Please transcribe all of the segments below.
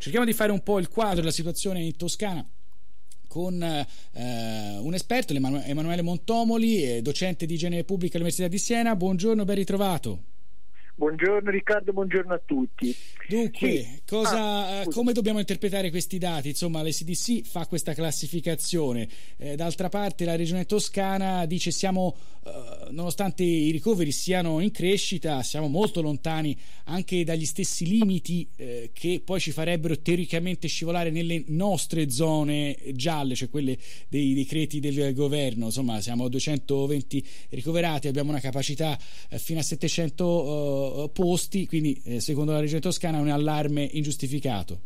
Cerchiamo di fare un po' il quadro della situazione in Toscana con un esperto, Emanuele Montomoli, docente di igiene pubblica all'Università di Siena. Buongiorno, ben ritrovato. Buongiorno Riccardo, buongiorno a tutti. Dunque, come dobbiamo interpretare questi dati? Insomma, l'ECDC fa questa classificazione, d'altra parte la regione toscana dice nonostante i ricoveri siano in crescita, siamo molto lontani anche dagli stessi limiti che poi ci farebbero teoricamente scivolare nelle nostre zone gialle, cioè quelle dei decreti del governo. Insomma, siamo a 220 ricoverati, abbiamo una capacità fino a 700 posti, quindi secondo la regione toscana è un allarme ingiustificato.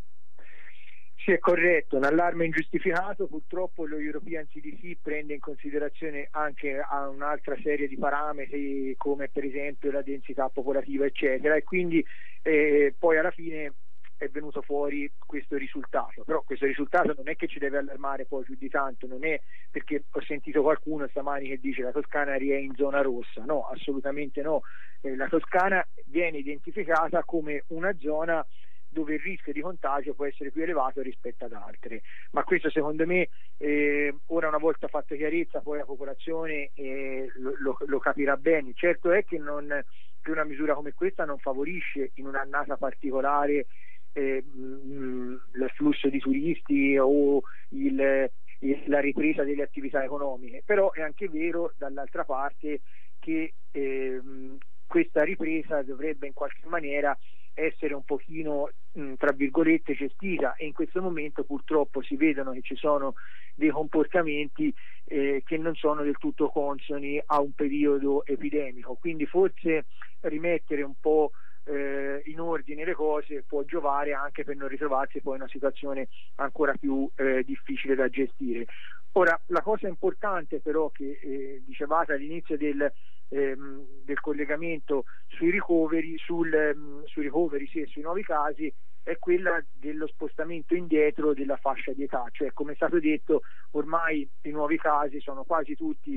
Sì, è corretto, un allarme ingiustificato. Purtroppo lo European CDC prende in considerazione anche un'altra serie di parametri come per esempio la densità popolativa eccetera, e quindi poi alla fine è venuto fuori questo risultato. Però questo risultato non è che ci deve allarmare poi più di tanto, non è perché ho sentito qualcuno stamani che dice la Toscana è in zona rossa. No, assolutamente no. La Toscana viene identificata come una zona dove il rischio di contagio può essere più elevato rispetto ad altre, ma questo secondo me ora, una volta fatto chiarezza, poi la popolazione lo capirà bene. Certo è che una misura come questa non favorisce in un'annata particolare l'afflusso di turisti o la ripresa delle attività economiche, però è anche vero dall'altra parte che questa ripresa dovrebbe in qualche maniera essere un pochino tra virgolette gestita, e in questo momento purtroppo si vedono che ci sono dei comportamenti che non sono del tutto consoni a un periodo epidemico, quindi forse rimettere un po' in ordine le cose può giovare anche per non ritrovarsi poi in una situazione ancora più difficile da gestire. Ora, la cosa importante però che dicevate all'inizio del collegamento sui ricoveri, sui nuovi casi, è quella dello spostamento indietro della fascia di età, cioè come è stato detto ormai i nuovi casi sono quasi tutti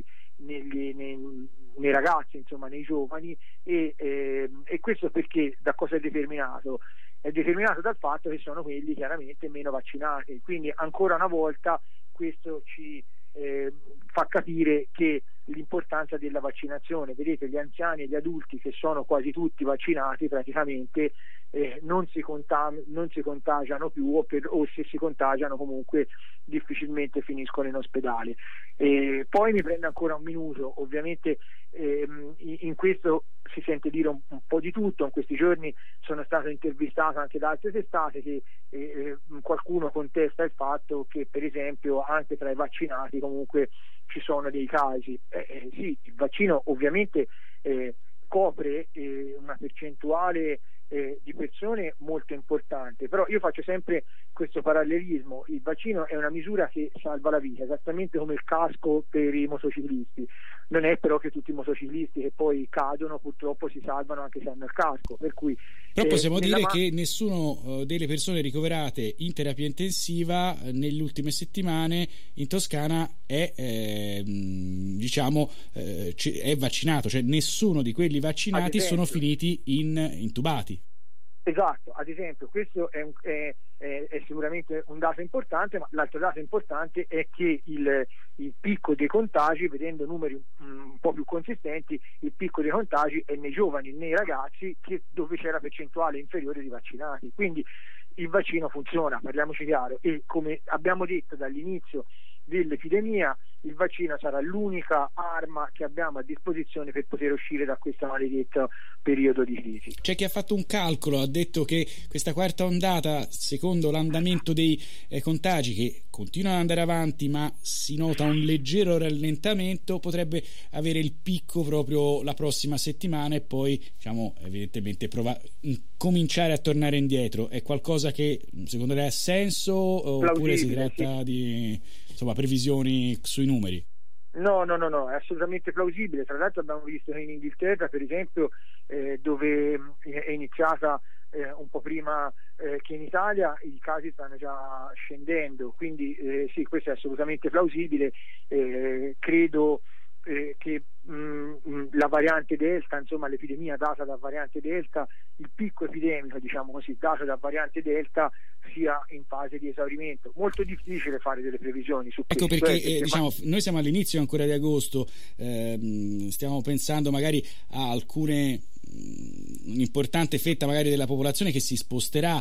nei ragazzi, insomma nei giovani, e questo perché da cosa è determinato? È determinato dal fatto che sono quelli chiaramente meno vaccinati, quindi ancora una volta questo ci fa capire che l'importanza della vaccinazione. Vedete, gli anziani e gli adulti che sono quasi tutti vaccinati praticamente non si contagiano più, o se si contagiano comunque difficilmente finiscono in ospedale. Poi mi prende ancora un minuto, ovviamente in questo si sente dire un po' di tutto. In questi giorni sono stato intervistato anche da altre testate che qualcuno contesta il fatto che per esempio anche tra i vaccinati comunque ci sono dei casi. Sì, il vaccino ovviamente copre una percentuale di persone molto importante, però io faccio sempre questo parallelismo: il vaccino è una misura che salva la vita, esattamente come il casco per i motociclisti. Non è però che tutti i motociclisti che poi cadono purtroppo si salvano anche se hanno il casco, per cui però possiamo dire che nessuno delle persone ricoverate in terapia intensiva nelle ultime settimane in Toscana è vaccinato, cioè nessuno di quelli vaccinati sono finiti intubati. Esatto, ad esempio questo è sicuramente un dato importante, ma l'altro dato importante è che il picco dei contagi, vedendo numeri un po' più consistenti, il picco dei contagi è nei giovani, nei ragazzi, dove c'è la percentuale inferiore di vaccinati. Quindi il vaccino funziona, parliamoci chiaro, e come abbiamo detto dall'inizio dell'epidemia, il vaccino sarà l'unica arma che abbiamo a disposizione per poter uscire da questo maledetto periodo di crisi. C'è chi ha fatto un calcolo, ha detto che questa quarta ondata, secondo l'andamento dei contagi che continuano ad andare avanti ma si nota un leggero rallentamento, potrebbe avere il picco proprio la prossima settimana e poi evidentemente cominciare a tornare indietro. È qualcosa che secondo lei ha senso oppure si tratta di previsioni sui numeri? No, è assolutamente plausibile. Tra l'altro abbiamo visto che in Inghilterra, per esempio, dove è iniziata un po' prima che in Italia, i casi stanno già scendendo, quindi sì, questo è assolutamente plausibile. Credo che la variante Delta, insomma l'epidemia data da variante Delta, il picco epidemico, diciamo così, dato da variante Delta sia in fase di esaurimento. Molto difficile fare delle previsioni su questo. Ecco perché diciamo, noi siamo all'inizio ancora di agosto, stiamo pensando magari a alcune un'importante fetta magari della popolazione che si sposterà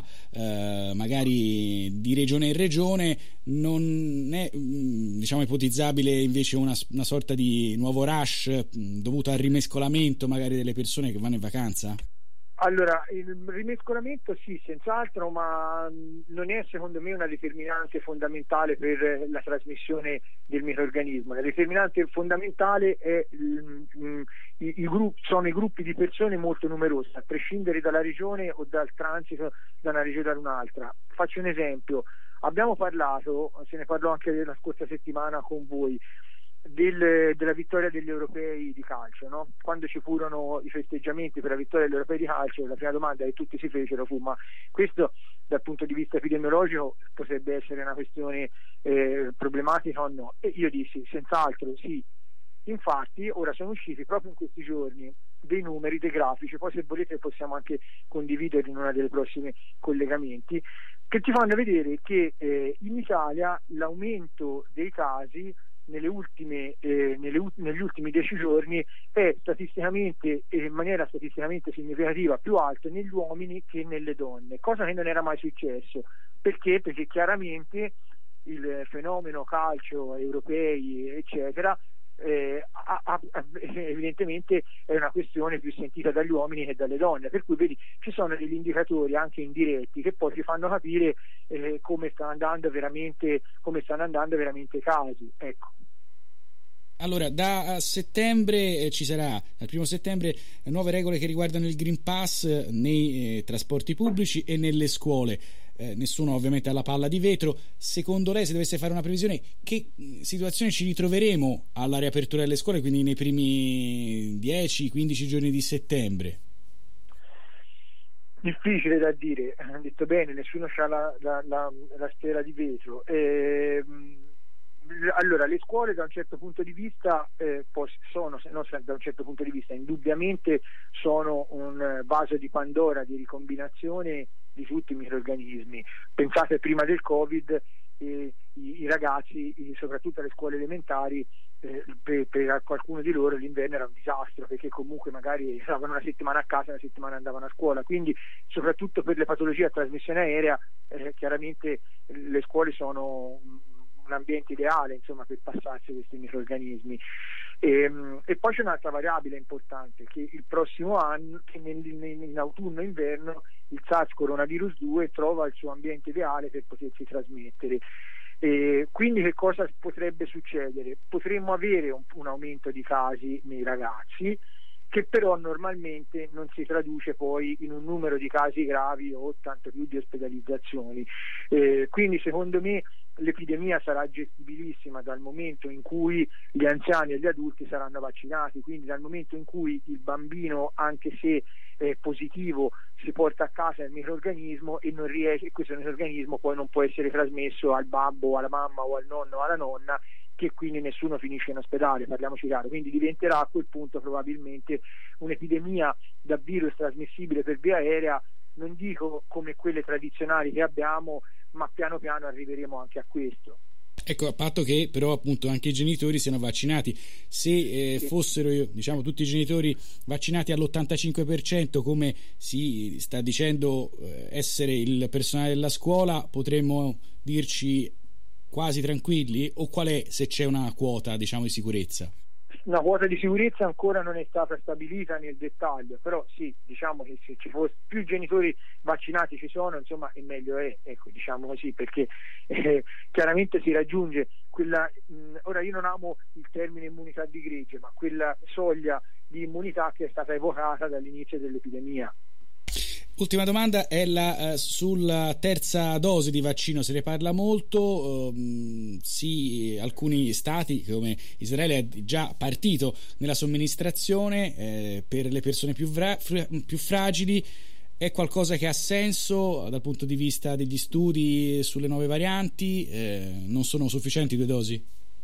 magari di regione in regione. Non è diciamo ipotizzabile invece una sorta di nuovo rush dovuto al rimescolamento magari delle persone che vanno in vacanza? Allora, il rimescolamento sì, senz'altro, ma non è secondo me una determinante fondamentale per la trasmissione del microrganismo. La determinante fondamentale è sono i gruppi di persone molto numerosi, a prescindere dalla regione o dal transito da una regione ad un'altra. Faccio un esempio: abbiamo parlato, se ne parlò anche la scorsa settimana con voi, della vittoria degli europei di calcio, no? Quando ci furono i festeggiamenti per la vittoria degli europei di calcio, la prima domanda che tutti si fecero fu: ma questo dal punto di vista epidemiologico potrebbe essere una questione problematica o no? E io dissi senz'altro sì. Infatti ora sono usciti proprio in questi giorni dei numeri, dei grafici, poi se volete possiamo anche condividerli in una delle prossime collegamenti, che ci fanno vedere che in Italia l'aumento dei casi negli ultimi 10 giorni è statisticamente, in maniera statisticamente significativa, più alto negli uomini che nelle donne, cosa che non era mai successo. Perché? Perché chiaramente il fenomeno calcio, europei eccetera, evidentemente è una questione più sentita dagli uomini che dalle donne, per cui vedi, ci sono degli indicatori anche indiretti che poi ci fanno capire come stanno andando veramente i casi, ecco. Allora, da settembre ci sarà, dal 1 settembre, nuove regole che riguardano il Green Pass nei trasporti pubblici e nelle scuole. Nessuno ovviamente ha la palla di vetro. Secondo lei, se dovesse fare una previsione, che situazione ci ritroveremo alla riapertura delle scuole, quindi nei primi 10-15 giorni di settembre? Difficile da dire, ha detto bene, nessuno ha la sfera di vetro. Allora, le scuole da un certo punto di vista sono, non da un certo punto di vista, indubbiamente sono un vaso di Pandora di ricombinazione di tutti i microrganismi. Pensate, prima del Covid i ragazzi, soprattutto alle scuole elementari, per qualcuno di loro l'inverno era un disastro, perché comunque magari stavano una settimana a casa, una settimana andavano a scuola, quindi soprattutto per le patologie a trasmissione aerea chiaramente le scuole sono un ambiente ideale, insomma, per passarsi questi microrganismi. E poi c'è un'altra variabile importante, che il prossimo anno, che in autunno-inverno, il SARS coronavirus 2 trova il suo ambiente ideale per potersi trasmettere. Quindi che cosa potrebbe succedere? Potremmo avere un aumento di casi nei ragazzi, che però normalmente non si traduce poi in un numero di casi gravi o tanto più di ospedalizzazioni. Quindi secondo me l'epidemia sarà gestibilissima dal momento in cui gli anziani e gli adulti saranno vaccinati, quindi dal momento in cui il bambino, anche se è positivo, si porta a casa il microrganismo e non riesce, questo microrganismo poi non può essere trasmesso al babbo, alla mamma o al nonno o alla nonna, che quindi nessuno finisce in ospedale, parliamoci chiaro. Quindi diventerà a quel punto probabilmente un'epidemia da virus trasmissibile per via aerea, non dico come quelle tradizionali che abbiamo, ma piano piano arriveremo anche a questo. Ecco, a patto che però appunto anche i genitori siano vaccinati. Se fossero, diciamo, tutti i genitori vaccinati all'85%, come si sta dicendo essere il personale della scuola, potremmo dirci quasi tranquilli? O qual è, se c'è una quota, diciamo, di sicurezza? Una quota di sicurezza ancora non è stata stabilita nel dettaglio, però sì, diciamo che se ci fosse più genitori vaccinati ci sono, insomma, e meglio è, ecco, diciamo così, perché chiaramente si raggiunge quella, ora io non amo il termine immunità di gregge, ma quella soglia di immunità che è stata evocata dall'inizio dell'epidemia. Ultima domanda è sulla terza dose di vaccino. Se ne parla molto, sì, alcuni stati come Israele è già partito nella somministrazione per le persone più fragili. È qualcosa che ha senso dal punto di vista degli studi sulle nuove varianti? Non sono sufficienti 2 dosi?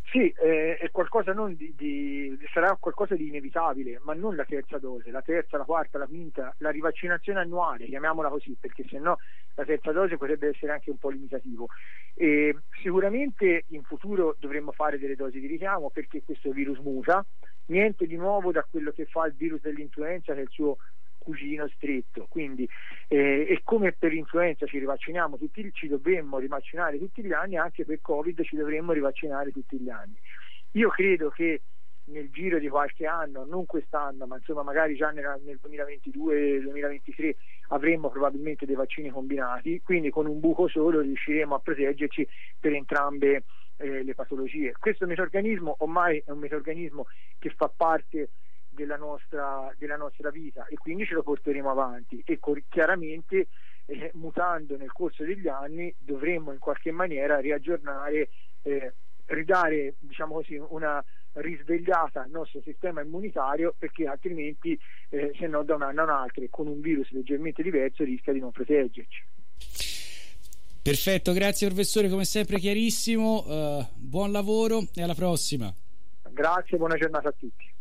Sì, è qualcosa sarà qualcosa di inevitabile, ma non la terza dose, la terza, la quarta, la quinta, la rivaccinazione annuale, chiamiamola così, perché sennò la terza dose potrebbe essere anche un po' limitativo. E sicuramente in futuro dovremmo fare delle dosi di richiamo, perché questo virus muta, niente di nuovo da quello che fa il virus dell'influenza, che è il suo cugino stretto. Quindi e come per l'influenza ci dovremmo rivaccinare tutti gli anni, anche per Covid ci dovremmo rivaccinare tutti gli anni. Io credo che nel giro di qualche anno, non quest'anno, ma insomma magari già nel 2022-2023 avremmo probabilmente dei vaccini combinati, quindi con un buco solo riusciremo a proteggerci per entrambe le patologie. Questo metaorganismo ormai è un metaorganismo che fa parte della nostra vita, e quindi ce lo porteremo avanti, e chiaramente mutando nel corso degli anni dovremmo in qualche maniera riaggiornare, ridare, diciamo così, una risvegliata al nostro sistema immunitario, perché altrimenti se no da un anno a un altro, con un virus leggermente diverso, rischia di non proteggerci. Perfetto, grazie professore, come sempre chiarissimo, buon lavoro e alla prossima. Grazie, buona giornata a tutti.